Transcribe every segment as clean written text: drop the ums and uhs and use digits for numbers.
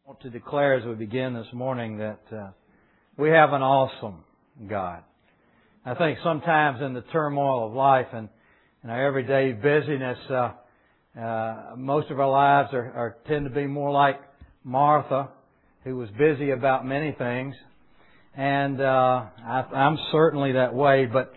I want to declare as we begin this morning that we have an awesome God. I think sometimes in the turmoil of life and our everyday busyness, most of our lives tend to be more like Martha, who was busy about many things. And I'm certainly that way, but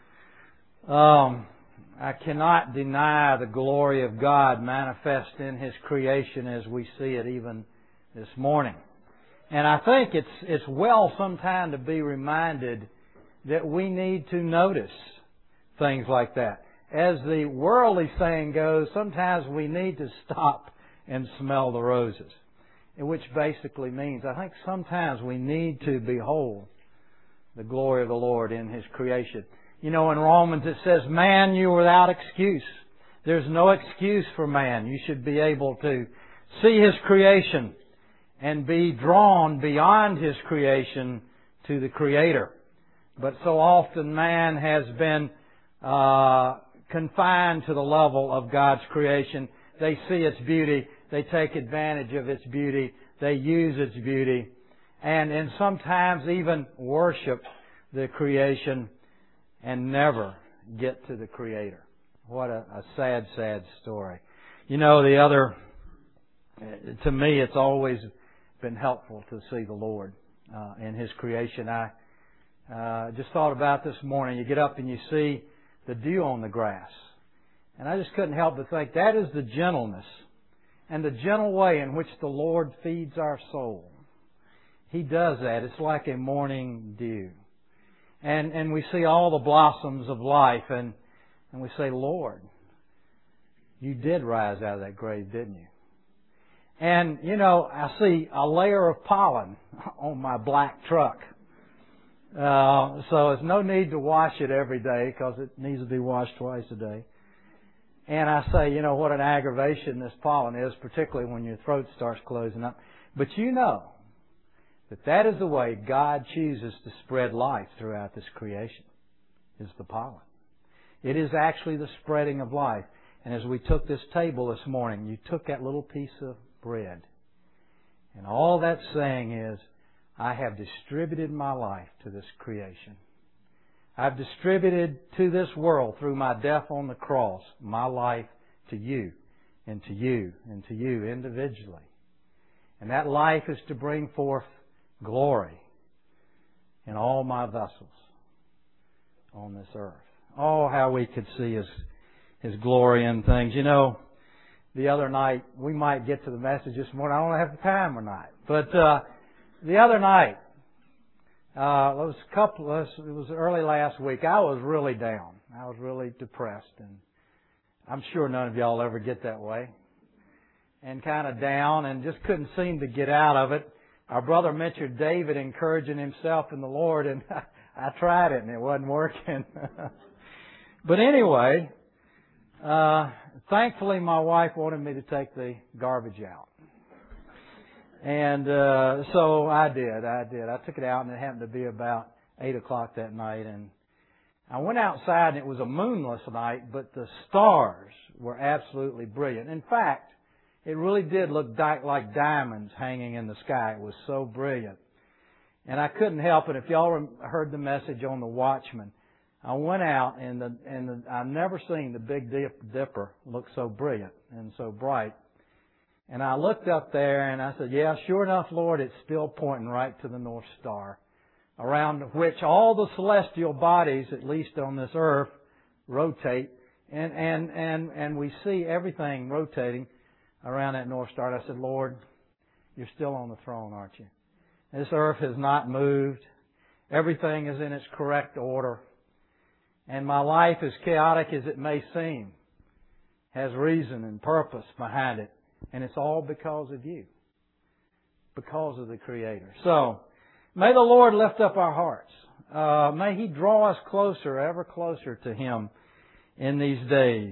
I cannot deny the glory of God manifest in His creation as we see it even this morning. And I think it's well sometime to be reminded that we need to notice things like that. As the worldly saying goes, sometimes we need to stop and smell the roses. Which basically means I think sometimes we need to behold the glory of the Lord in His creation. You know, in Romans it says, man, you are without excuse. There's no excuse for man. You should be able to see His creation and be drawn beyond His creation to the Creator. But so often man has been confined to the level of God's creation. They see its beauty. They take advantage of its beauty. They use its beauty. And sometimes even worship the creation and never get to the Creator. What a sad, sad story. You know, to me it's always been helpful to see the Lord in His creation. I just thought about this morning. You get up and you see the dew on the grass. And I just couldn't help but think that is the gentleness and the gentle way in which the Lord feeds our soul. He does that. It's like a morning dew. And we see all the blossoms of life and we say, Lord, You did rise out of that grave, didn't You? And, you know, I see a layer of pollen on my black truck. So there's no need to wash it every day because it needs to be washed twice a day. And I say, you know, what an aggravation this pollen is, particularly when your throat starts closing up. But you know that is the way God chooses to spread life throughout this creation, is the pollen. It is actually the spreading of life. And as we took this table this morning, you took that little piece of bread. And all that's saying is, I have distributed my life to this creation. I've distributed to this world through my death on the cross my life to you and to you and to you individually. And that life is to bring forth glory in all my vessels on this earth. Oh, how we could see His glory in things. You know, the other night, we might get to the message this morning. I don't have the time or not. But the other night, it was early last week. I was really down. I was really depressed, and I'm sure none of y'all ever get that way. And kind of down, and just couldn't seem to get out of it. Our brother mentioned David encouraging himself in the Lord, and I tried it, and it wasn't working. But anyway, thankfully my wife wanted me to take the garbage out. And so I did. I took it out, and it happened to be about 8 o'clock that night. And I went outside, and it was a moonless night, but the stars were absolutely brilliant. In fact, it really did look like diamonds hanging in the sky. It was so brilliant. And I couldn't help it. If y'all heard the message on the Watchman, I went out, and I've never seen the Big Dipper look so brilliant and so bright. And I looked up there and I said, yeah, sure enough, Lord, it's still pointing right to the North Star, around which all the celestial bodies, at least on this earth, rotate. And we see everything rotating around that North Star. And I said, Lord, You're still on the throne, aren't You? This earth has not moved. Everything is in its correct order. And my life, as chaotic as it may seem, has reason and purpose behind it. And it's all because of You. Because of the Creator. So, may the Lord lift up our hearts. May He draw us closer, ever closer to Him in these days.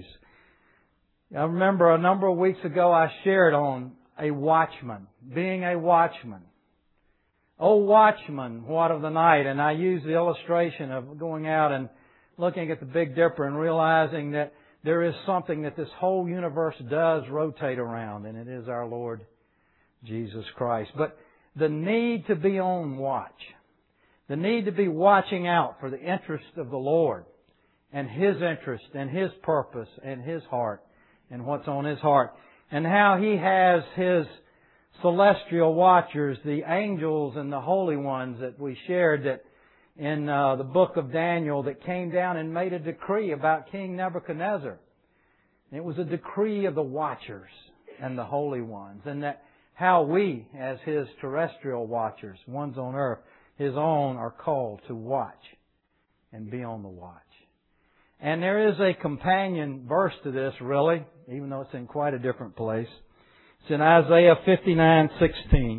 I remember a number of weeks ago I shared on a watchman, being a watchman. Oh, watchman, what of the night? And I used the illustration of going out and looking at the Big Dipper and realizing that there is something that this whole universe does rotate around, and it is our Lord Jesus Christ. But the need to be on watch. The need to be watching out for the interest of the Lord and His interest and His purpose and His heart and what's on His heart. And how He has His celestial watchers, the angels and the holy ones that we shared that in the book of Daniel, that came down and made a decree about King Nebuchadnezzar. It was a decree of the watchers and the holy ones, and that how we, as His terrestrial watchers, ones on earth, His own, are called to watch and be on the watch. And there is a companion verse to this, really, even though it's in quite a different place. It's in Isaiah 59:16.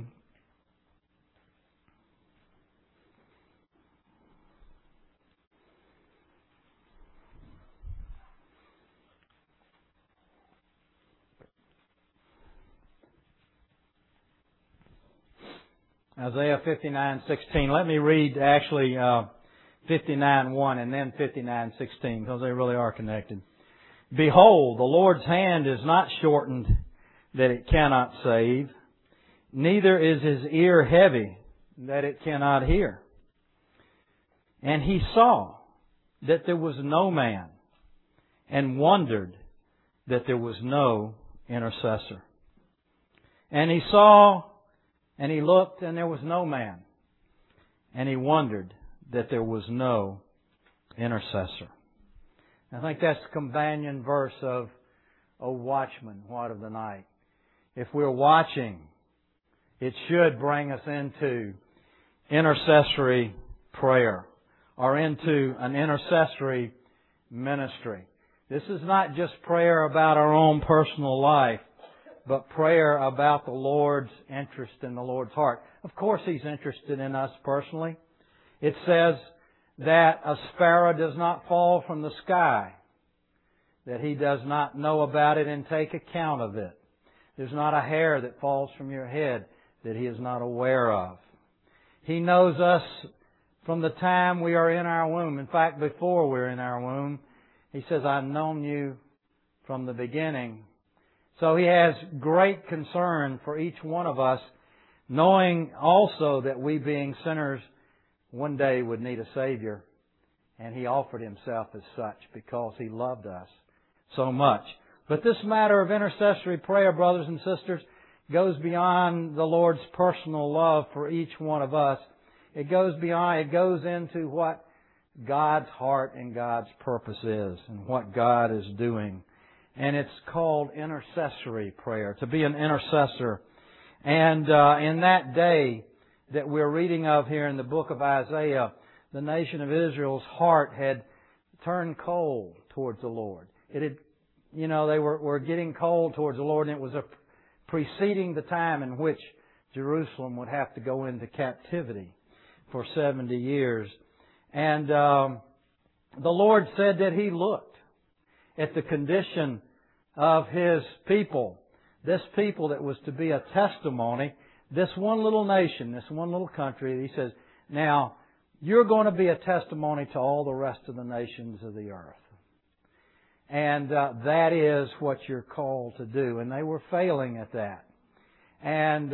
Isaiah 59:16. Let me read actually 59:1 and then 59:16 because they really are connected. Behold, the Lord's hand is not shortened that it cannot save, neither is His ear heavy that it cannot hear. And He saw that there was no man, and wondered that there was no intercessor. And He saw, and He looked, and there was no man, and He wondered that there was no intercessor. I think that's the companion verse of, O watchman, what of the night? If we're watching, it should bring us into intercessory prayer or into an intercessory ministry. This is not just prayer about our own personal life, but prayer about the Lord's interest in the Lord's heart. Of course He's interested in us personally. It says that a sparrow does not fall from the sky, that He does not know about it and take account of it. There's not a hair that falls from your head that He is not aware of. He knows us from the time we are in our womb. In fact, before we're in our womb, He says, I've known you from the beginning. So He has great concern for each one of us, knowing also that we being sinners one day would need a Savior. And He offered Himself as such because He loved us so much. But this matter of intercessory prayer, brothers and sisters, goes beyond the Lord's personal love for each one of us. It goes into what God's heart and God's purpose is and what God is doing. And it's called intercessory prayer, to be an intercessor. And in that day that we're reading of here in the book of Isaiah, the nation of Israel's heart had turned cold towards the Lord. It had, they were getting cold towards the Lord, and it was preceding the time in which Jerusalem would have to go into captivity for 70 years. And the Lord said that He looked at the condition of His people, this people that was to be a testimony, this one little nation, this one little country. He says, now, you're going to be a testimony to all the rest of the nations of the earth. And that is what you're called to do. And they were failing at that. And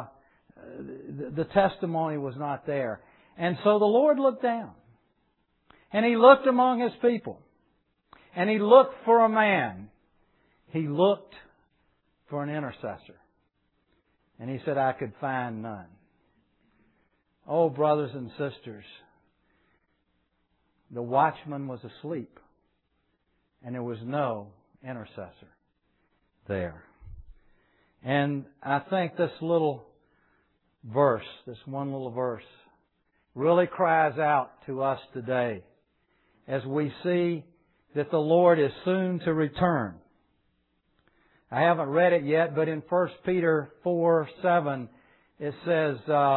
the testimony was not there. And so the Lord looked down. And He looked among His people. And He looked for a man. He looked for an intercessor. And He said, I could find none. Oh, brothers and sisters, the watchman was asleep. And there was no intercessor there. And I think this little verse, this one little verse, really cries out to us today as we see that the Lord is soon to return. I haven't read it yet, but in 1 Peter 4:7 it says,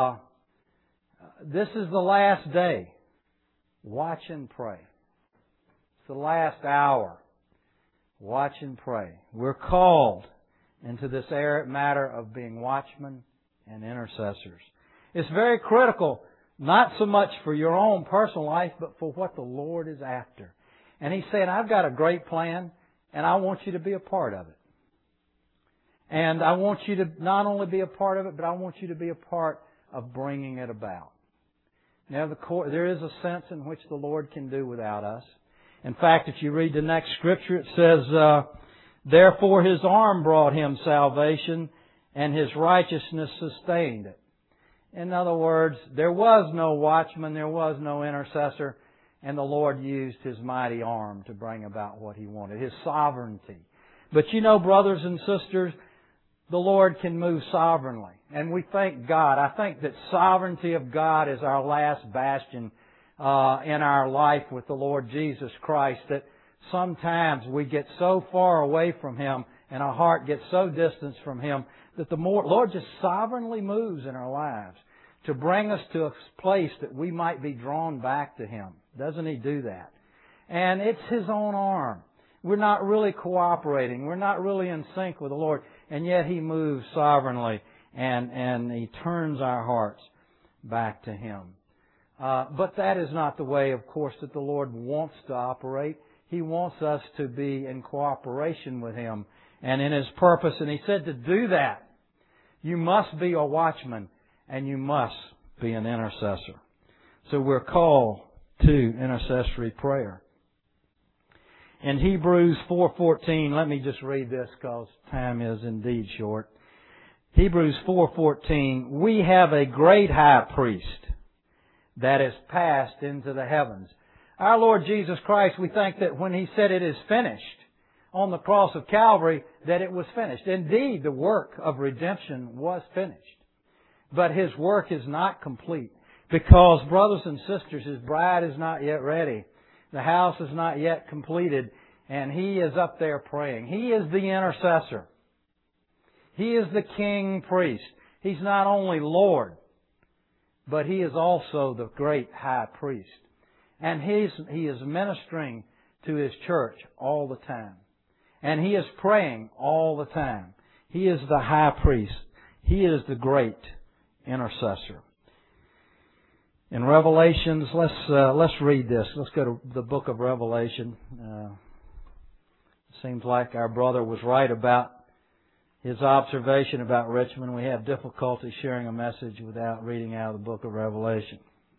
this is the last day. Watch and pray. It's the last hour. Watch and pray. We're called into this matter of being watchmen and intercessors. It's very critical, not so much for your own personal life, but for what the Lord is after. And He's saying, I've got a great plan, and I want you to be a part of it. And I want you to not only be a part of it, but I want you to be a part of bringing it about. Now, there is a sense in which the Lord can do without us. In fact, if you read the next scripture, it says, therefore His arm brought Him salvation, and His righteousness sustained it. In other words, there was no watchman, there was no intercessor, and the Lord used His mighty arm to bring about what He wanted, His sovereignty. But you know, brothers and sisters, the Lord can move sovereignly. And we thank God. I think that sovereignty of God is our last bastion in our life with the Lord Jesus Christ, that sometimes we get so far away from Him and our heart gets so distant from Him that the Lord just sovereignly moves in our lives to bring us to a place that we might be drawn back to Him. Doesn't He do that? And it's His own arm. We're not really cooperating. We're not really in sync with the Lord. And yet He moves sovereignly and He turns our hearts back to Him. But that is not the way, of course, that the Lord wants to operate. He wants us to be in cooperation with Him and in His purpose. And He said to do that, you must be a watchman and you must be an intercessor. So we're called to intercessory prayer. In Hebrews 4:14, let me just read this because time is indeed short. Hebrews 4:14, we have a great high priest that is passed into the heavens. Our Lord Jesus Christ, we think that when He said it is finished on the cross of Calvary, that it was finished. Indeed, the work of redemption was finished. But His work is not complete because, brothers and sisters, His bride is not yet ready. The house is not yet completed, and He is up there praying. He is the intercessor. He is the king priest. He's not only Lord, but He is also the great high priest. And He is ministering to His church all the time. And He is praying all the time. He is the high priest. He is the great intercessor. In Revelations, let's read this. Let's go to the book of Revelation. Seems like our brother was right about his observation about Richmond. We have difficulty sharing a message without reading out of the book of Revelation.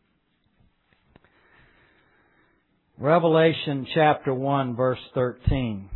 Revelation chapter 1, verse 13.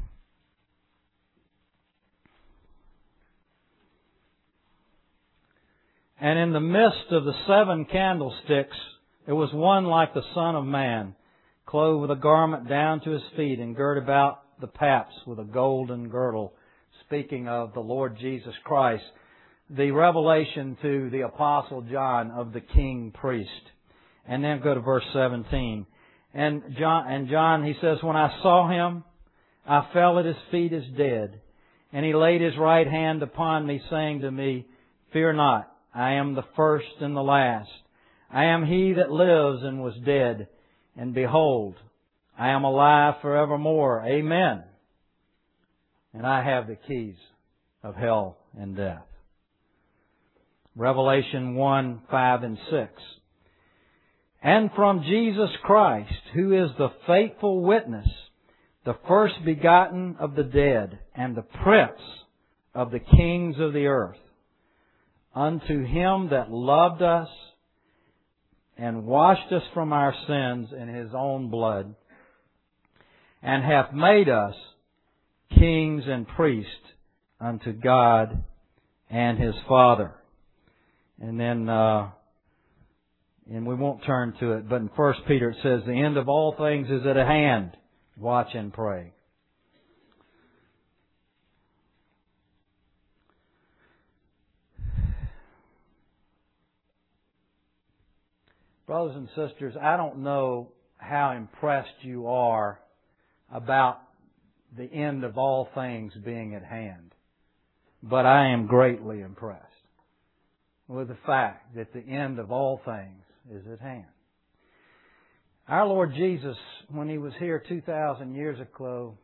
And in the midst of the 7 candlesticks, there was one like the Son of Man, clothed with a garment down to his feet, and girt about the paps with a golden girdle, speaking of the Lord Jesus Christ. The revelation to the Apostle John of the King Priest. And then go to verse 17. And John, he says, when I saw Him, I fell at His feet as dead. And He laid His right hand upon me, saying to me, fear not. I am the first and the last. I am He that lives and was dead. And behold, I am alive forevermore. Amen. And I have the keys of hell and death. Revelation 1, 5 and 6. And from Jesus Christ, who is the faithful witness, the first begotten of the dead, and the prince of the kings of the earth, unto Him that loved us and washed us from our sins in His own blood, and hath made us kings and priests unto God and His Father. And then, and we won't turn to it, but in 1 Peter it says, the end of all things is at hand. Watch and pray. Brothers and sisters, I don't know how impressed you are about the end of all things being at hand, but I am greatly impressed with the fact that the end of all things is at hand. Our Lord Jesus, when He was here 2,000 years ago,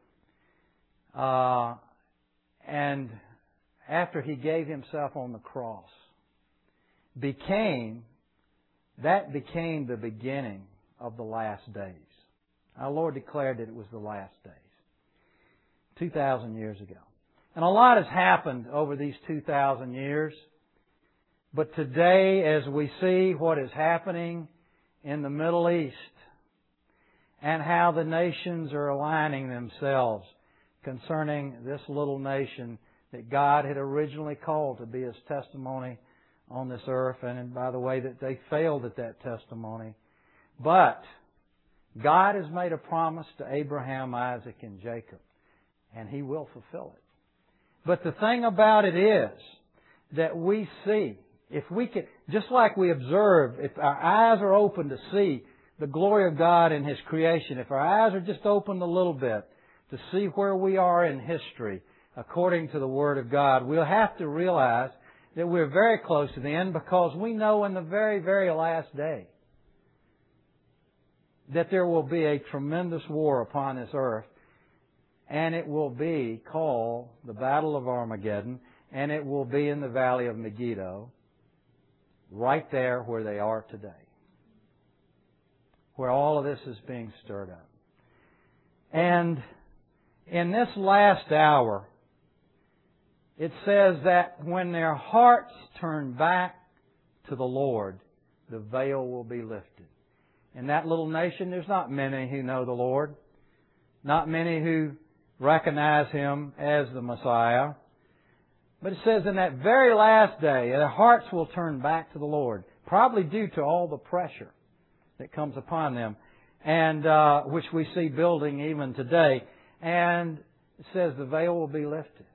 and after He gave Himself on the cross, became the beginning of the last days. Our Lord declared that it was the last days. 2,000 years ago. And a lot has happened over these 2,000 years. But today, as we see what is happening in the Middle East and how the nations are aligning themselves concerning this little nation that God had originally called to be His testimony on this earth, and by the way, that they failed at that testimony. But God has made a promise to Abraham, Isaac, and Jacob, and He will fulfill it. But the thing about it is that we see, if we can, just like we observe, if our eyes are open to see the glory of God in His creation, if our eyes are just opened a little bit to see where we are in history according to the Word of God, we'll have to realize that we're very close to the end, because we know in the very, very last day that there will be a tremendous war upon this earth, and it will be called the Battle of Armageddon, and it will be in the Valley of Megiddo, right there where they are today, where all of this is being stirred up. And in this last hour, it says that when their hearts turn back to the Lord, the veil will be lifted. In that little nation, there's not many who know the Lord, not many who recognize Him as the Messiah. But it says in that very last day, their hearts will turn back to the Lord, probably due to all the pressure that comes upon them, and which we see building even today. And it says the veil will be lifted.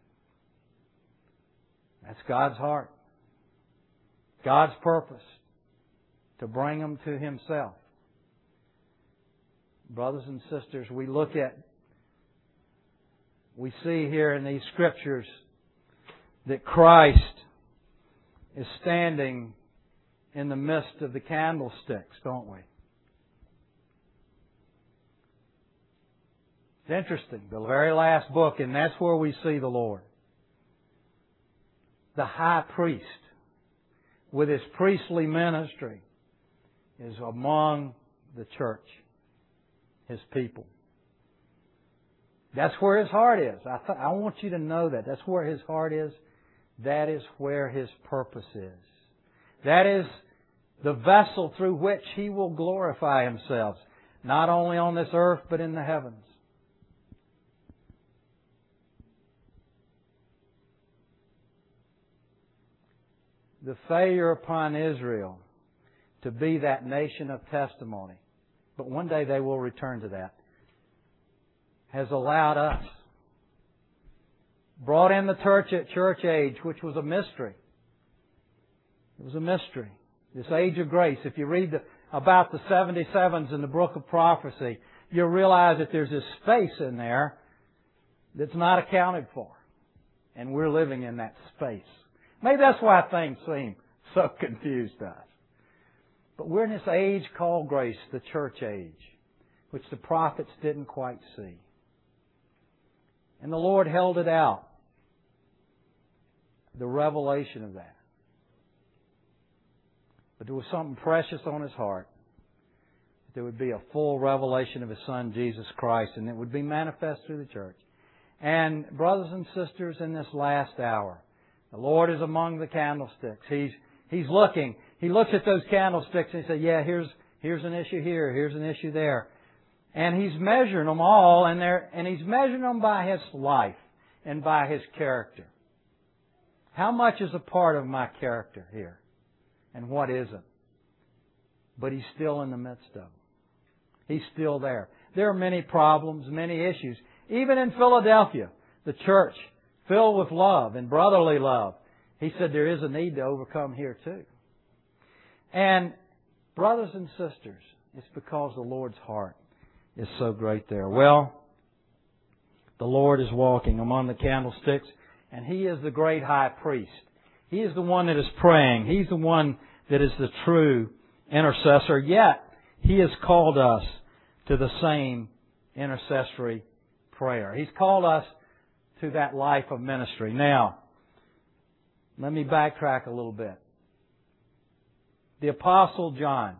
That's God's heart. God's purpose to bring them to Himself. Brothers and sisters, we see here in these Scriptures that Christ is standing in the midst of the candlesticks, don't we? It's interesting. The very last book, and that's where we see the Lord. The high priest, with His priestly ministry, is among the church, His people. That's where His heart is. I want you to know that. That's where His heart is. That is where His purpose is. That is the vessel through which He will glorify Himself, not only on this earth, but in the heavens. The failure upon Israel to be that nation of testimony, but one day they will return to that, has allowed us, brought in the church age, which was a mystery. It was a mystery. This age of grace. If you read about the 77s in the book of prophecy, you'll realize that there's this space in there that's not accounted for. And we're living in that space. Maybe that's why things seem so confused to us. But we're in this age called grace, the church age, which the prophets didn't quite see. And the Lord held it out, the revelation of that. But there was something precious on His heart. There would be a full revelation of His Son, Jesus Christ, and it would be manifest through the church. And brothers and sisters, in this last hour, the Lord is among the candlesticks. He's looking. He looks at those candlesticks and He says, yeah, here's an issue here, here's an issue there. And He's measuring them all, and He's measuring them by His life and by His character. How much is a part of my character here? And what isn't? But He's still in the midst of them. He's still there. There are many problems, many issues. Even in Philadelphia, the church, filled with love and brotherly love. He said there is a need to overcome here too. And brothers and sisters, it's because the Lord's heart is so great there. Well, the Lord is walking among the candlesticks, and He is the great high priest. He is the one that is praying. He's the one that is the true intercessor. Yet, He has called us to the same intercessory prayer. He's called us to that life of ministry. Now, let me backtrack a little bit. The Apostle John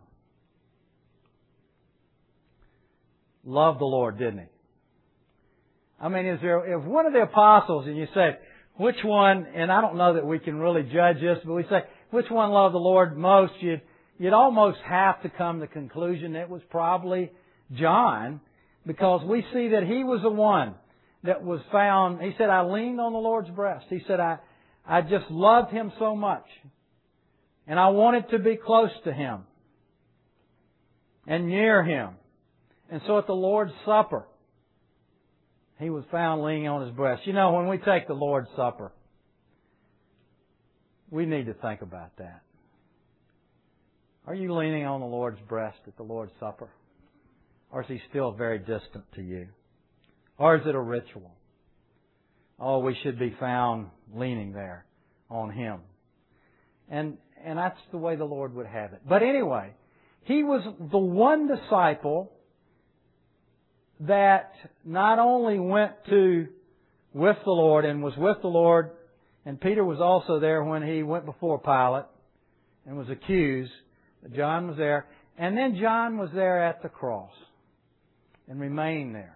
loved the Lord, didn't he? I mean, if one of the apostles, and you say, which one, and I don't know that we can really judge this, but we say, which one loved the Lord most? You'd almost have to come to the conclusion it was probably John, because we see that he was the one that was found. He said, I leaned on the Lord's breast. He said, I just loved Him so much. And I wanted to be close to Him and near Him. And so at the Lord's Supper, he was found leaning on His breast. You know, when we take the Lord's Supper, we need to think about that. Are you leaning on the Lord's breast at the Lord's Supper? Or is He still very distant to you? Or is it a ritual? Oh, we should be found leaning there on Him. And that's the way the Lord would have it. But anyway, he was the one disciple that not only went with the Lord and was with the Lord, and Peter was also there when He went before Pilate and was accused. John was there. And then John was there at the cross and remained there.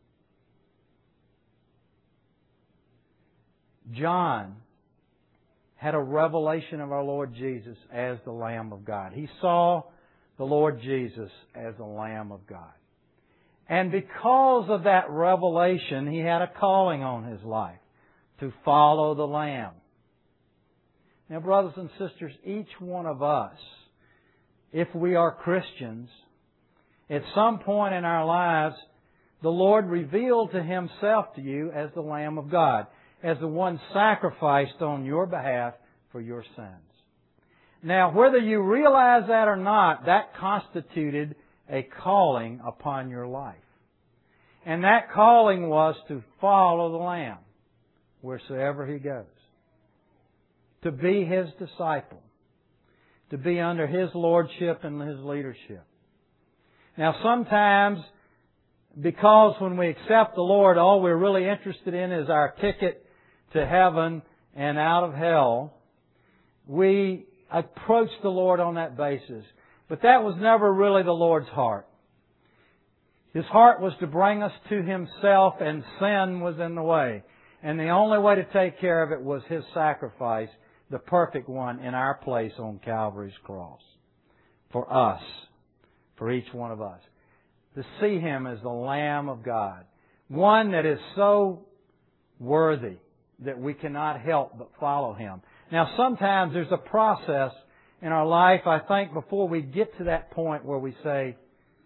John had a revelation of our Lord Jesus as the Lamb of God. He saw the Lord Jesus as the Lamb of God. And because of that revelation, he had a calling on his life to follow the Lamb. Now, brothers and sisters, each one of us, if we are Christians, at some point in our lives, the Lord revealed to Himself to you as the Lamb of God, as the one sacrificed on your behalf for your sins. Now, whether you realize that or not, that constituted a calling upon your life. And that calling was to follow the Lamb wheresoever He goes. To be His disciple. To be under His lordship and His leadership. Now sometimes, because when we accept the Lord, all we're really interested in is our ticket to heaven and out of hell, we approach the Lord on that basis. But that was never really the Lord's heart. His heart was to bring us to Himself, and sin was in the way. And the only way to take care of it was His sacrifice, the perfect one, in our place on Calvary's cross. For us. For each one of us. To see Him as the Lamb of God. One that is so worthy that we cannot help but follow Him. Now sometimes there's a process in our life, I think, before we get to that point where we say,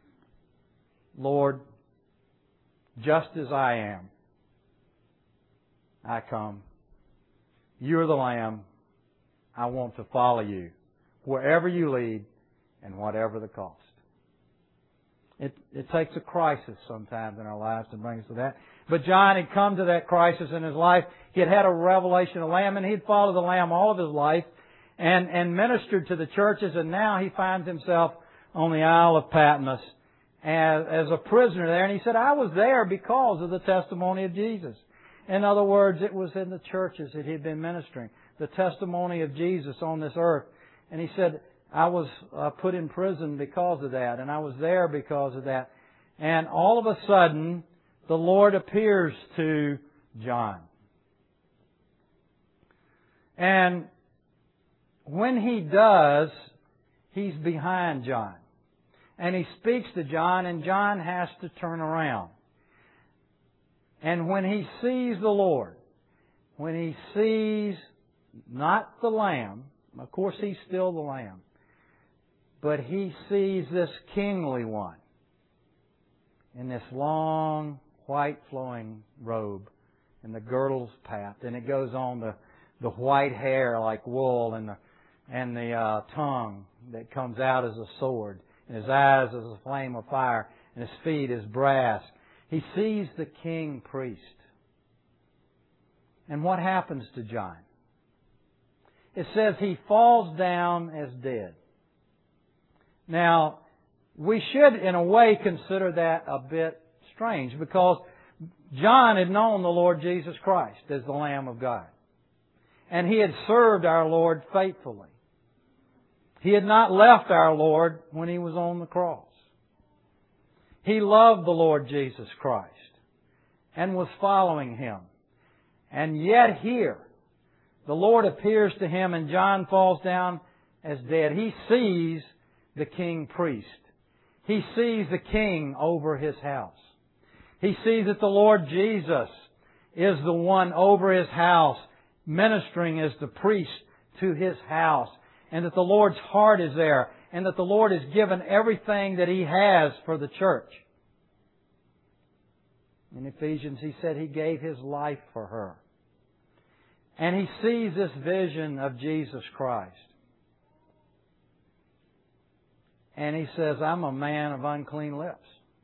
Lord, just as I am, I come. You're the Lamb. I want to follow You wherever You lead and whatever the cost. It takes a crisis sometimes in our lives to bring us to that. But John had come to that crisis in his life. He had had a revelation of the Lamb, and he'd followed the Lamb all of his life and ministered to the churches, and now he finds himself on the Isle of Patmos as a prisoner there. And he said, I was there because of the testimony of Jesus. In other words, it was in the churches that he had been ministering. The testimony of Jesus on this earth. And he said, I was put in prison because of that, and I was there because of that. And all of a sudden, the Lord appears to John. And when He does, He's behind John. And He speaks to John, and John has to turn around. And when he sees the Lord, when he sees not the Lamb, of course He's still the Lamb, but he sees this kingly one in this long, white flowing robe, and the girdle's packed, and it goes on the white hair like wool, and the tongue that comes out as a sword, and his eyes as a flame of fire, and his feet as brass. He sees the king priest. And what happens to John? It says he falls down as dead. Now, we should in a way consider that a bit strange, because John had known the Lord Jesus Christ as the Lamb of God. And he had served our Lord faithfully. He had not left our Lord when He was on the cross. He loved the Lord Jesus Christ and was following Him. And yet here, the Lord appears to him and John falls down as dead. He sees the king priest. He sees the king over his house. He sees that the Lord Jesus is the one over his house, ministering as the priest to his house, and that the Lord's heart is there, and that the Lord has given everything that He has for the church. In Ephesians, He said He gave His life for her. And he sees this vision of Jesus Christ. And he says, I'm a man of unclean lips.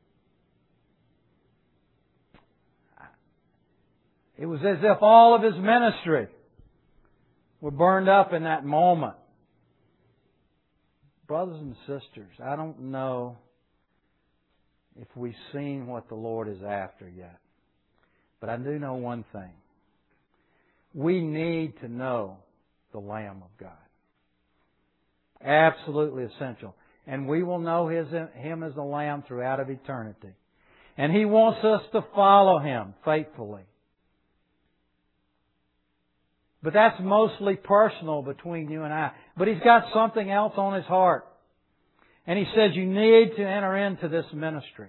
It was as if all of his ministry were burned up in that moment. Brothers and sisters, I don't know if we've seen what the Lord is after yet. But I do know one thing. We need to know the Lamb of God. Absolutely essential. And we will know Him as the Lamb throughout of eternity. And He wants us to follow Him faithfully. But that's mostly personal between you and I. But He's got something else on His heart. And He says you need to enter into this ministry.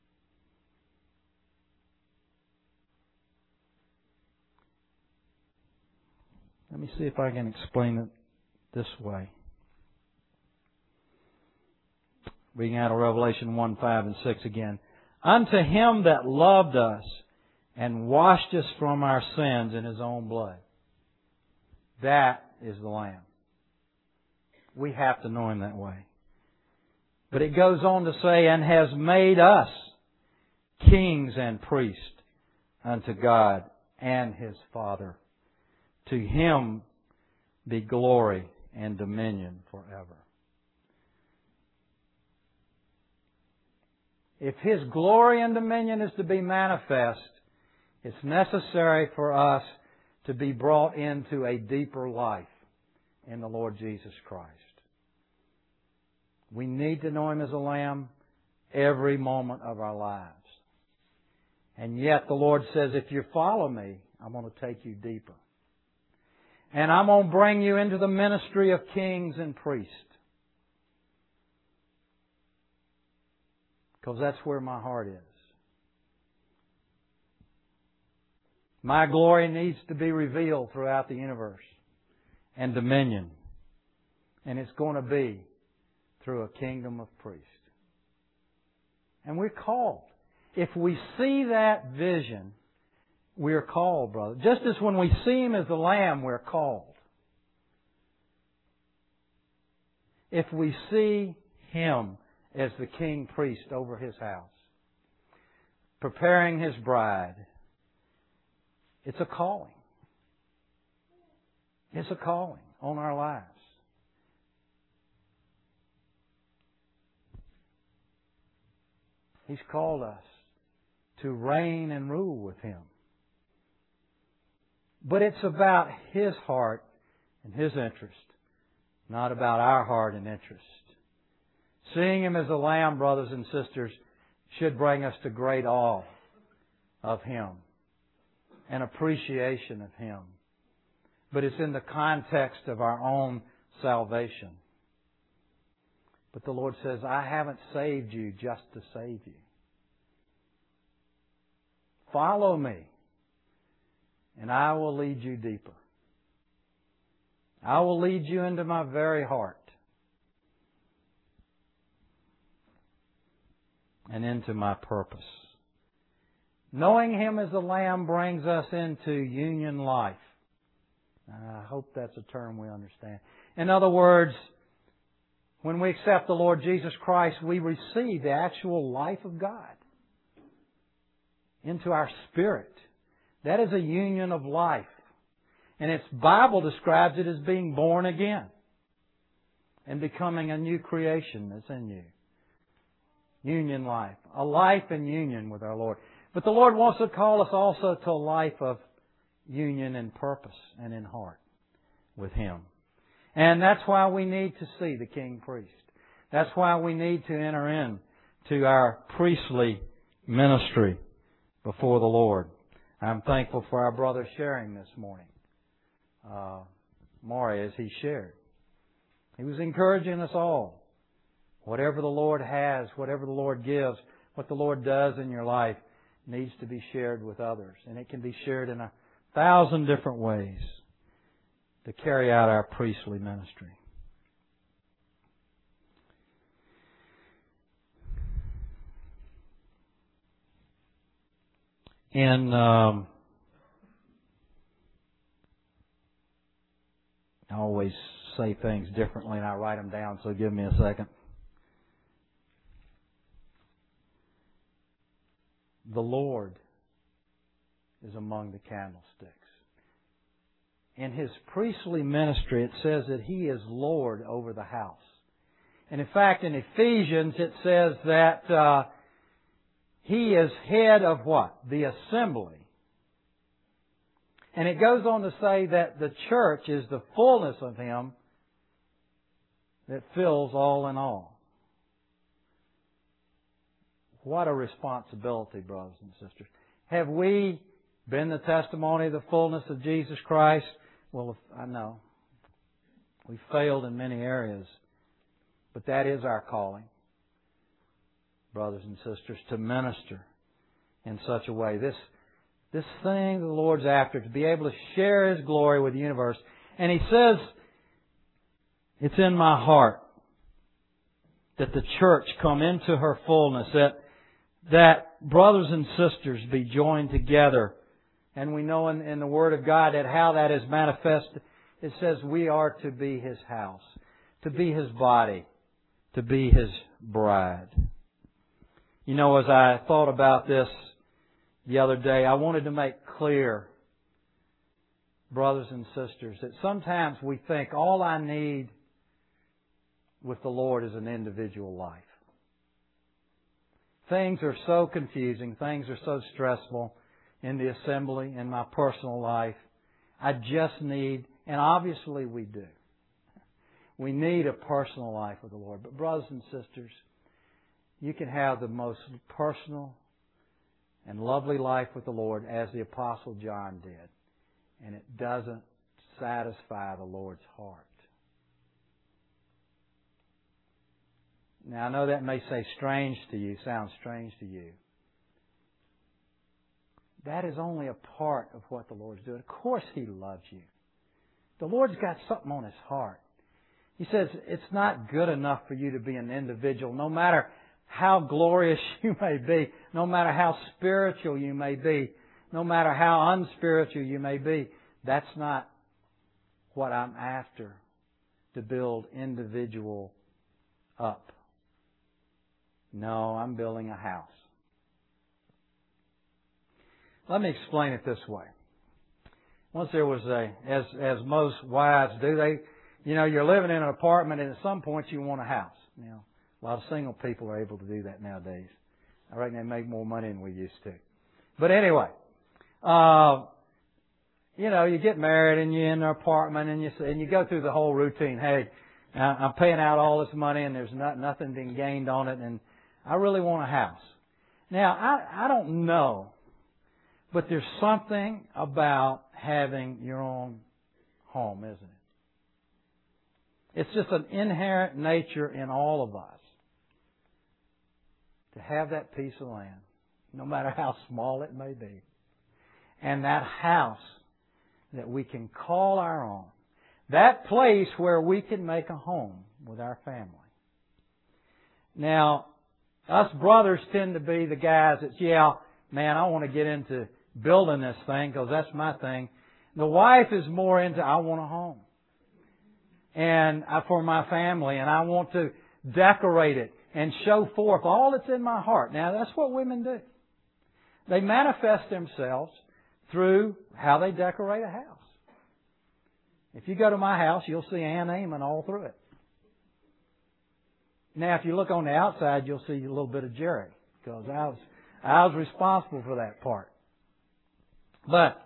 Let me see if I can explain it this way. Reading out of Revelation 1, 5, and 6 again. Unto Him that loved us and washed us from our sins in His own blood. That is the Lamb. We have to know Him that way. But it goes on to say, and has made us kings and priests unto God and His Father. To Him be glory and dominion forever. If His glory and dominion is to be manifest, it's necessary for us to be brought into a deeper life in the Lord Jesus Christ. We need to know Him as a Lamb every moment of our lives. And yet the Lord says, if you follow me, I'm going to take you deeper. And I'm going to bring you into the ministry of kings and priests. Because that's where my heart is. My glory needs to be revealed throughout the universe and dominion. And it's going to be through a kingdom of priests. And we're called. If we see that vision, we're called, brother. Just as when we see Him as the Lamb, we're called. If we see Him as the king priest over His house, preparing His bride, it's a calling. It's a calling on our lives. He's called us to reign and rule with Him. But it's about His heart and His interest, not about our heart and interest. Seeing Him as a Lamb, brothers and sisters, should bring us to great awe of Him and appreciation of Him. But it's in the context of our own salvation. But the Lord says, I haven't saved you just to save you. Follow me, and I will lead you deeper. I will lead you into my very heart and into my purpose. Knowing Him as the Lamb brings us into union life. I hope that's a term we understand. In other words, when we accept the Lord Jesus Christ, we receive the actual life of God into our spirit. That is a union of life. And its Bible describes it as being born again and becoming a new creation that's in you. Union life. A life in union with our Lord. But the Lord wants to call us also to a life of union in purpose and in heart with Him. And that's why we need to see the King Priest. That's why we need to enter in to our priestly ministry before the Lord. I'm thankful for our brother sharing this morning. Maury, as he shared. He was encouraging us all. Whatever the Lord has, whatever the Lord gives, what the Lord does in your life needs to be shared with others. And it can be shared in 1,000 different ways to carry out our priestly ministry. And I always say things differently and I write them down, so give me a second. The Lord is among the candlesticks. In His priestly ministry, it says that He is Lord over the house. And in fact, in Ephesians, it says that He is head of what? The assembly. And it goes on to say that the church is the fullness of Him that fills all in all. What a responsibility, brothers and sisters. Have we been the testimony of the fullness of Jesus Christ? Well, I know. We failed in many areas. But that is our calling, brothers and sisters, to minister in such a way. This thing the Lord's after, to be able to share His glory with the universe. And He says, it's in my heart that the church come into her fullness, that brothers and sisters be joined together. And we know in the Word of God that how that is manifested. It says we are to be His house, to be His body, to be His bride. You know, as I thought about this the other day, I wanted to make clear, brothers and sisters, that sometimes we think all I need with the Lord is an individual life. Things are so confusing. Things are so stressful in the assembly, in my personal life. I just need, and obviously we do. We need a personal life with the Lord. But brothers and sisters, you can have the most personal and lovely life with the Lord as the Apostle John did. And it doesn't satisfy the Lord's heart. Now, I know that may sound strange to you. That is only a part of what the Lord's doing. Of course He loves you. The Lord's got something on His heart. He says it's not good enough for you to be an individual, no matter how glorious you may be, no matter how spiritual you may be, no matter how unspiritual you may be. That's not what I'm after, to build individual up. No, I'm building a house. Let me explain it this way. Once there was as most wives do, you're living in an apartment and at some point you want a house. A lot of single people are able to do that nowadays. I reckon they make more money than we used to. But anyway, you get married and you're in an apartment and you go through the whole routine. Hey, I'm paying out all this money and there's nothing being gained on it, and I really want a house. Now, I don't know, but there's something about having your own home, isn't it? It's just an inherent nature in all of us to have that piece of land, no matter how small it may be, and that house that we can call our own, that place where we can make a home with our family. Now, us brothers tend to be the guys that, I want to get into building this thing because that's my thing. The wife is more into, I want a home. And for my family, and I want to decorate it and show forth all that's in my heart. Now, that's what women do. They manifest themselves through how they decorate a house. If you go to my house, you'll see Ann Amon all through it. Now, if you look on the outside, you'll see a little bit of Jerry, because I was responsible for that part. But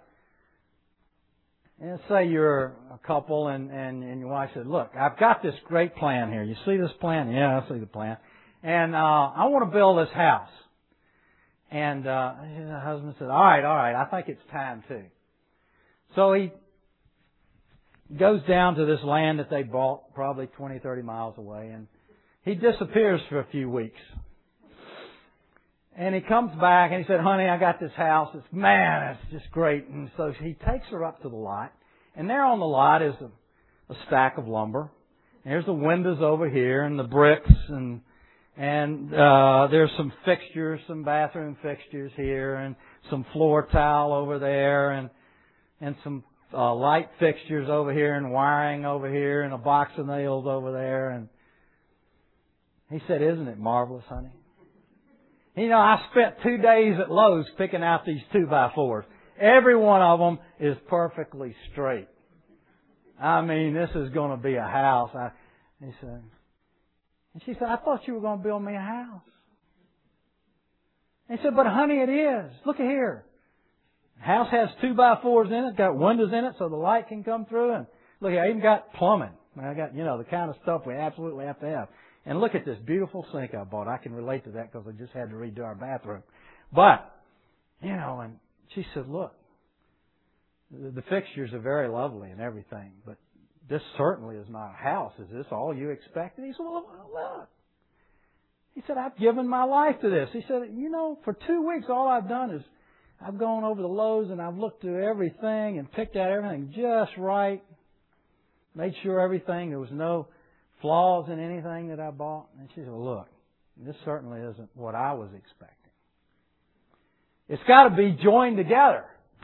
let's say you're a couple and your wife said, look, I've got this great plan here. You see this plan? Yeah, I see the plan. And I want to build this house. And her husband said, all right, I think it's time too. So he goes down to this land that they bought probably 20, 30 miles away, and he disappears for a few weeks. And he comes back and he said, honey, I got this house. It's just great. And so he takes her up to the lot. And there on the lot is a stack of lumber. And there's the windows over here and the bricks and there's some fixtures, some bathroom fixtures here and some floor tile over there and some light fixtures over here and wiring over here and a box of nails over there. And he said, isn't it marvelous, honey? You know, I spent 2 days at Lowe's picking out these 2x4s. Every one of them is perfectly straight. I mean, this is going to be a house. And she said, I thought you were going to build me a house. And he said, but honey, it is. Look at here. The house has 2x4s in it, got windows in it so the light can come through. And look, I even got plumbing. I got, the kind of stuff we absolutely have to have. And look at this beautiful sink I bought. I can relate to that because I just had to redo our bathroom. But, and she said, look, the fixtures are very lovely and everything, but this certainly is not a house. Is this all you expected? He said, well, look. He said, I've given my life to this. He said, for 2 weeks all I've done is I've gone over the Lowe's and I've looked through everything and picked out everything just right, made sure everything, there was no flaws in anything that I bought. And she said, well, look, this certainly isn't what I was expecting. It's got to be joined together.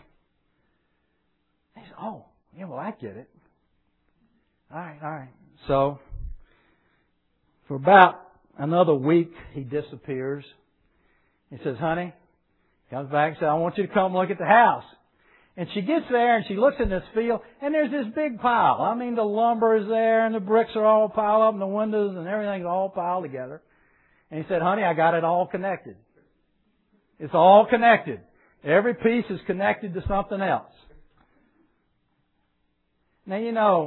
He said, oh, yeah, well, I get it. All right. So, for about another week, he disappears. He says, honey, comes back and says, I want you to come look at the house. And she gets there and she looks in this field and there's this big pile. I mean, the lumber is there and the bricks are all piled up and the windows and everything's all piled together. And he said, honey, I got it all connected. It's all connected. Every piece is connected to something else. Now,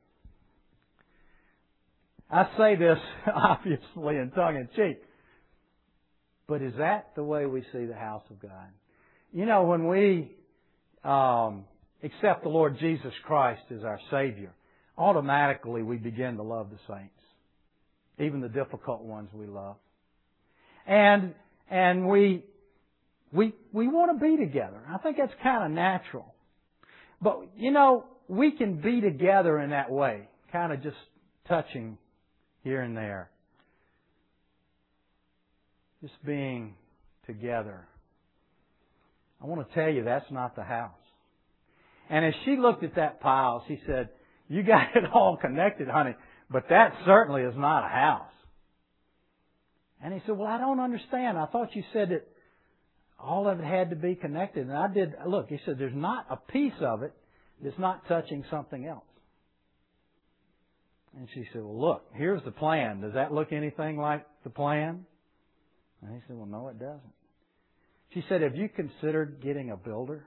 I say this obviously in tongue in cheek, but is that the way we see the house of God? When we accept the Lord Jesus Christ as our Savior, automatically we begin to love the saints. Even the difficult ones we love. And we want to be together. I think that's kind of natural. But, we can be together in that way. Kind of just touching here and there. Just being together. I want to tell you, that's not the house. And as she looked at that pile, she said, you got it all connected, honey, but that certainly is not a house. And he said, well, I don't understand. I thought you said that all of it had to be connected. And I did. Look, he said, there's not a piece of it that's not touching something else. And she said, well, look, here's the plan. Does that look anything like the plan? And he said, well, no, it doesn't. She said, have you considered getting a builder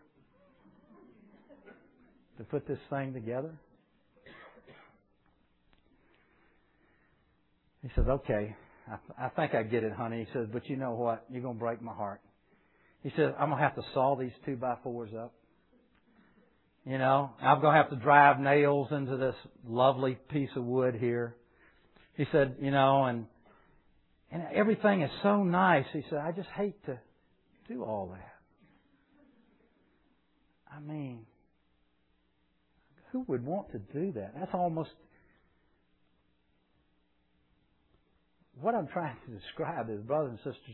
to put this thing together? He says, okay, I think I get it, honey. He says, but you know what? You're going to break my heart. He says, I'm going to have to saw these 2x4s up. I'm going to have to drive nails into this lovely piece of wood here. He said, and everything is so nice. He said, I just hate to do all that. I mean, who would want to do that? That's almost what I'm trying to describe is, brothers and sisters.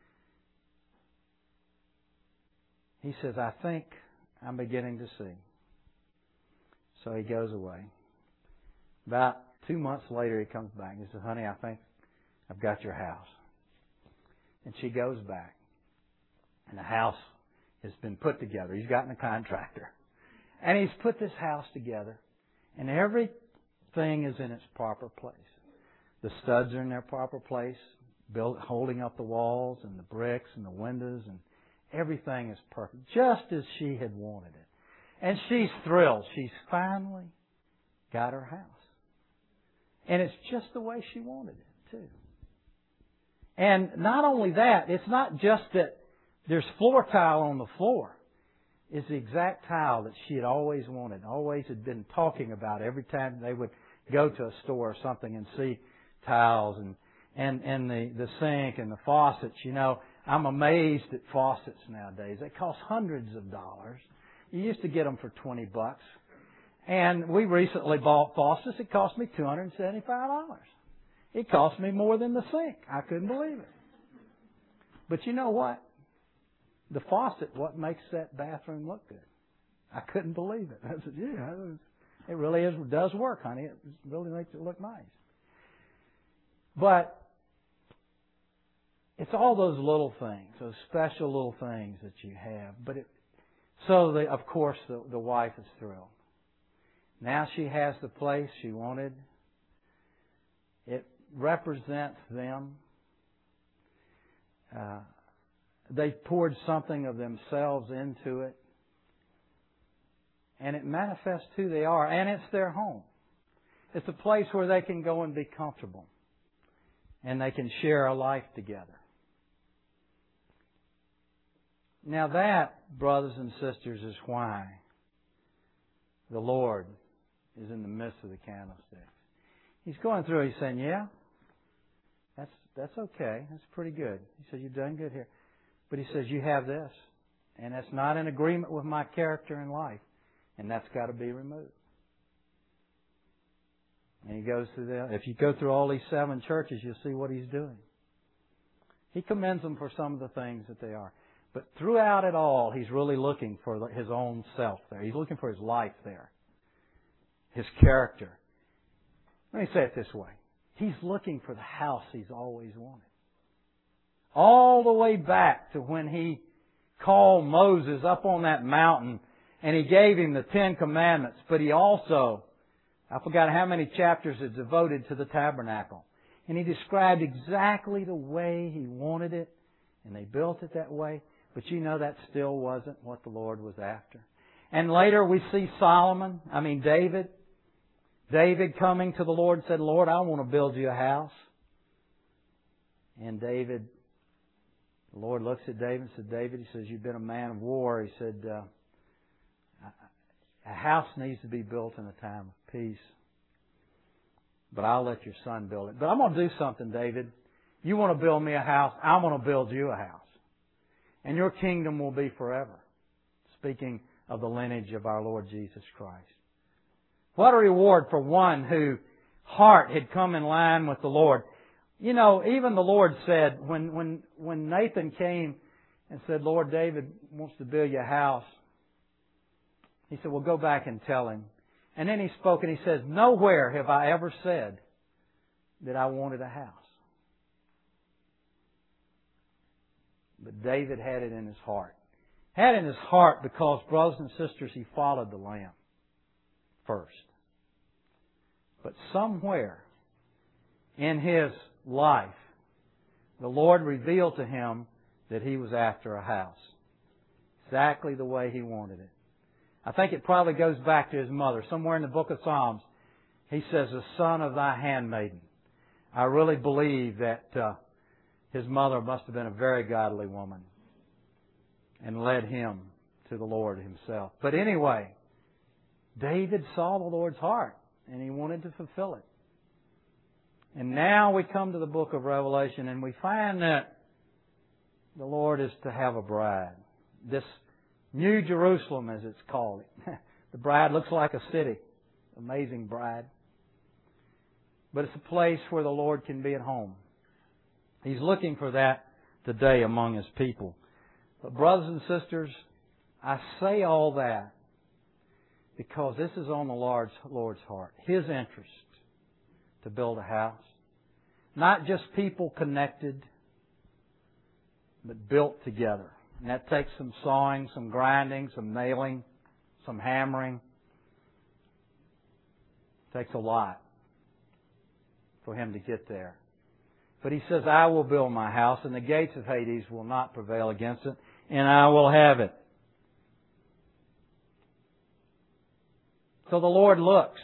He says, I think I'm beginning to see. So he goes away. About 2 months later, he comes back and he says, honey, I think I've got your house. And she goes back. And the house has been put together. He's gotten a contractor. And he's put this house together. And everything is in its proper place. The studs are in their proper place, holding up the walls and the bricks and the windows, and everything is perfect, just as she had wanted it. And she's thrilled. She's finally got her house. And it's just the way she wanted it, too. And not only that, it's not just that There's floor tile on the floor. It's the exact tile that she had always wanted, always had been talking about every time they would go to a store or something and see tiles and the sink and the faucets. You know, I'm amazed at faucets nowadays. They cost hundreds of dollars. You used to get them for $20. And we recently bought faucets. It cost me $275. It cost me more than the sink. I couldn't believe it. But you know what? The faucet, what makes that bathroom look good? I couldn't believe it. I said, yeah, it really does work, honey. It really makes it look nice. But it's all those little things, those special little things that you have. But of course, the wife is thrilled. Now she has the place she wanted. It represents them. They poured something of themselves into it. And it manifests who they are. And it's their home. It's a place where they can go and be comfortable. And they can share a life together. Now that, brothers and sisters, is why the Lord is in the midst of the candlesticks. He's going through, he's saying, yeah, that's okay. That's pretty good. He says, you've done good here. But he says, you have this. And that's not in agreement with my character and life. And that's got to be removed. And he goes through that. If you go through all these 7 churches, you'll see what he's doing. He commends them for some of the things that they are. But throughout it all, he's really looking for his own self there. He's looking for his life there. His character. Let me say it this way. He's looking for the house he's always wanted. All the way back to when he called Moses up on that mountain and he gave him the 10 Commandments. But he also, I forgot how many chapters are devoted to the tabernacle. And he described exactly the way he wanted it. And they built it that way. But you know that still wasn't what the Lord was after. And later we see David. David coming to the Lord and said, Lord, I want to build you a house. And the Lord looks at David and said, David, he says, you've been a man of war. He said, a house needs to be built in a time of peace. But I'll let your son build it. But I'm going to do something, David. You want to build me a house, I'm going to build you a house. And your kingdom will be forever. Speaking of the lineage of our Lord Jesus Christ. What a reward for one whose heart had come in line with the Lord. You know, even the Lord said, when Nathan came and said, Lord, David wants to build you a house. He said, well, go back and tell him. And then he spoke and he says, nowhere have I ever said that I wanted a house. But David had it in his heart. Had it in his heart because, brothers and sisters, he followed the Lamb first. But somewhere in his life, the Lord revealed to him that he was after a house. Exactly the way he wanted it. I think it probably goes back to his mother. Somewhere in the book of Psalms, he says, the son of thy handmaiden. I really believe that his mother must have been a very godly woman and led him to the Lord himself. But anyway, David saw the Lord's heart and he wanted to fulfill it. And now we come to the book of Revelation and we find that the Lord is to have a bride. This New Jerusalem, as it's called. The bride looks like a city. Amazing bride. But it's a place where the Lord can be at home. He's looking for that today among His people. But brothers and sisters, I say all that because this is on the Lord's heart. His interest to build a house. Not just people connected, but built together. And that takes some sawing, some grinding, some nailing, some hammering. It takes a lot for Him to get there. But He says, I will build my house, and the gates of Hades will not prevail against it, and I will have it. So the Lord looks.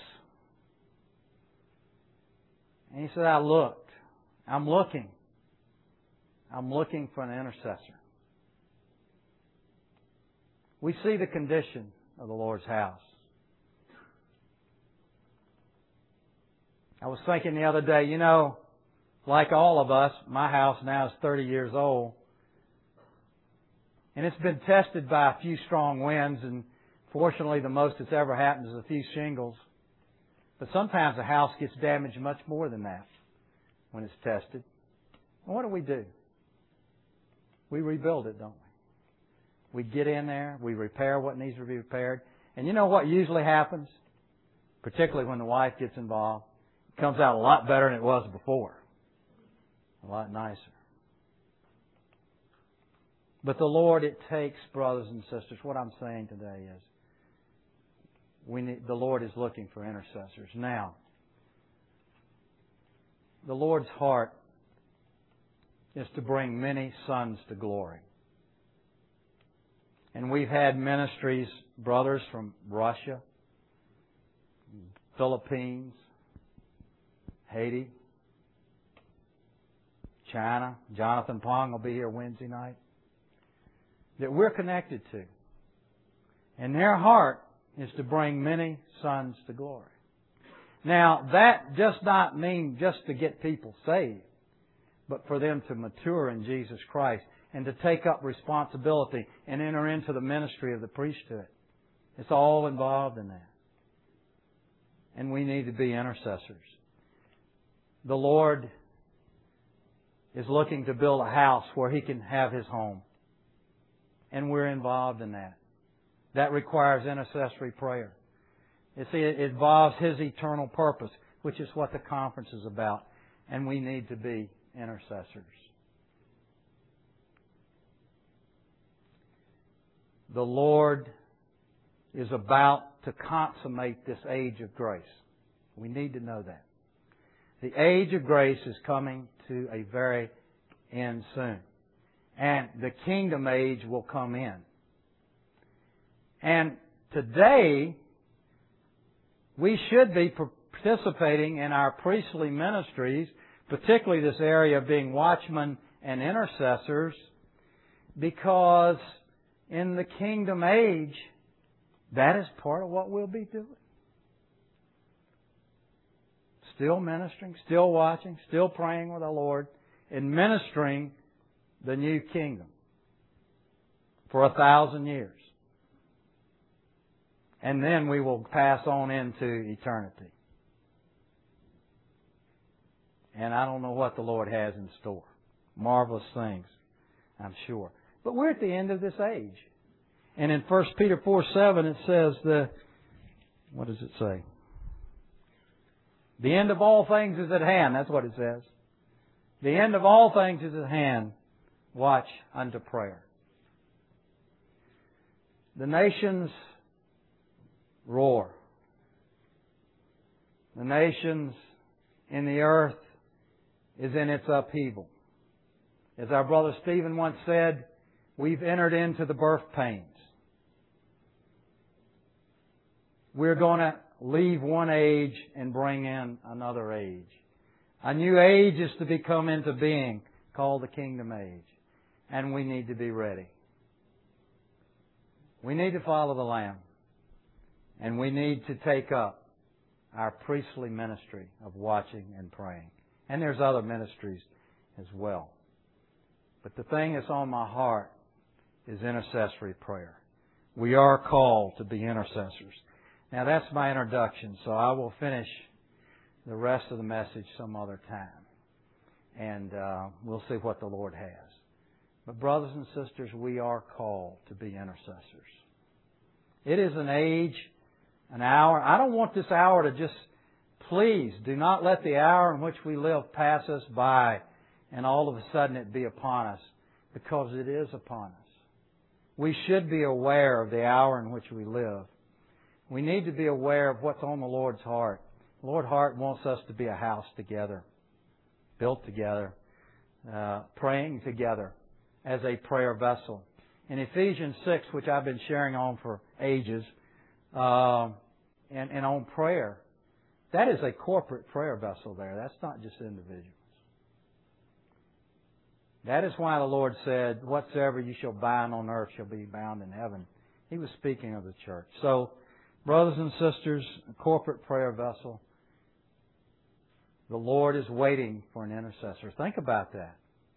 And He said, I looked. I'm looking. I'm looking for an intercessor. we see the condition of the Lord's house. I was thinking the other day, like all of us, my house now is 30 years old. And it's been tested by a few strong winds, and fortunately the most that's ever happened is a few shingles. But sometimes a house gets damaged much more than that when it's tested. And what do? We rebuild it, don't we? We get in there, we repair what needs to be repaired. And you know what usually happens? Particularly when the wife gets involved. It comes out a lot better than it was before. A lot nicer. But the Lord, it takes, brothers and sisters, what I'm saying today is, the Lord is looking for intercessors. Now, the Lord's heart is to bring many sons to glory. And we've had ministries, brothers from Russia, Philippines, Haiti, China. Jonathan Pong will be here Wednesday night. That we're connected to. And their heart is to bring many sons to glory. Now, that does not mean just to get people saved, but for them to mature in Jesus Christ and to take up responsibility and enter into the ministry of the priesthood. It's all involved in that. And we need to be intercessors. The Lord is looking to build a house where He can have His home. And we're involved in that. That requires intercessory prayer. It involves His eternal purpose, which is what the conference is about. And we need to be intercessors. The Lord is about to consummate this age of grace. We need to know that. The age of grace is coming to a very end soon. And the kingdom age will come in. And today, we should be participating in our priestly ministries, particularly this area of being watchmen and intercessors, because in the kingdom age, that is part of what we'll be doing. Still ministering, still watching, still praying with our Lord, and ministering the new kingdom for 1,000 years. And then we will pass on into eternity. And I don't know what the Lord has in store. Marvelous things, I'm sure. But we're at the end of this age. And in 1 Peter 4:7 it says what does it say? The end of all things is at hand. That's what it says. The end of all things is at hand. Watch unto prayer. The nations roar. The nations in the earth is in its upheaval. As our brother Stephen once said, we've entered into the birth pains. We're going to leave one age and bring in another age. A new age is to become into being, called the kingdom age. And we need to be ready. We need to follow the Lamb. And we need to take up our priestly ministry of watching and praying. And there's other ministries as well. But the thing that's on my heart is intercessory prayer. We are called to be intercessors. Now that's my introduction, so I will finish the rest of the message some other time. And we'll see what the Lord has. But brothers and sisters, we are called to be intercessors. It is an age, an hour. I don't want this hour to just, please, do not let the hour in which we live pass us by and all of a sudden it be upon us, because it is upon us. We should be aware of the hour in which we live. We need to be aware of what's on the Lord's heart. The Lord's heart wants us to be a house together, built together, praying together as a prayer vessel. In Ephesians 6, which I've been sharing on for ages, and on prayer, that is a corporate prayer vessel there. That's not just individuals. That is why the Lord said, whatsoever you shall bind on earth shall be bound in heaven, He was speaking of the church. So, brothers and sisters, a corporate prayer vessel, the Lord is waiting for an intercessor. Think about that.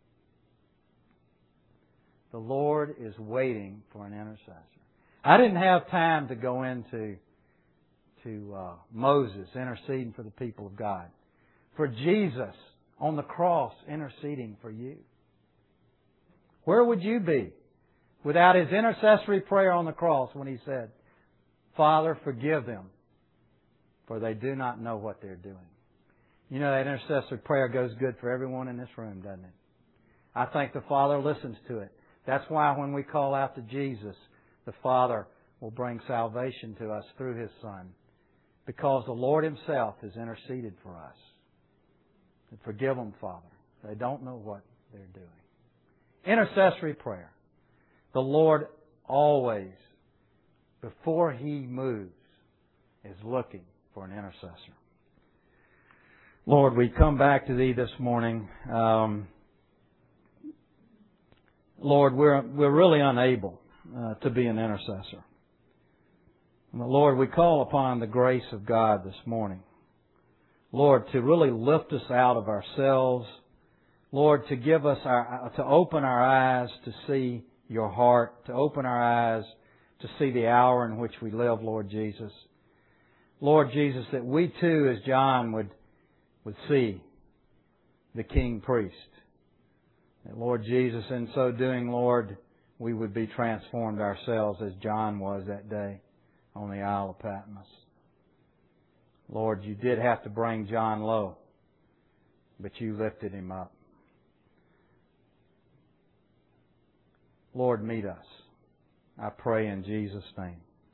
The Lord is waiting for an intercessor. I didn't have time to go into Moses interceding for the people of God. For Jesus on the cross interceding for you. Where would you be without His intercessory prayer on the cross when He said, Father, forgive them, for they do not know what they're doing. You know, that intercessory prayer goes good for everyone in this room, doesn't it? I think the Father listens to it. That's why when we call out to Jesus, the Father will bring salvation to us through His Son. Because the Lord Himself has interceded for us. And forgive them, Father. They don't know what they're doing. Intercessory prayer. The Lord always, before He moves, is looking for an intercessor. Lord, we come back to Thee this morning. Lord, we're really unable to be an intercessor. Lord, we call upon the grace of God this morning. Lord, to really lift us out of ourselves. Lord, to give us to open our eyes to see Your heart, to open our eyes to see the hour in which we live, Lord Jesus. Lord Jesus, that we too, as John would see the King Priest. That, Lord Jesus, in so doing, Lord, we would be transformed ourselves as John was that day on the Isle of Patmos. Lord, You did have to bring John low, but You lifted him up. Lord, meet us. I pray in Jesus' name.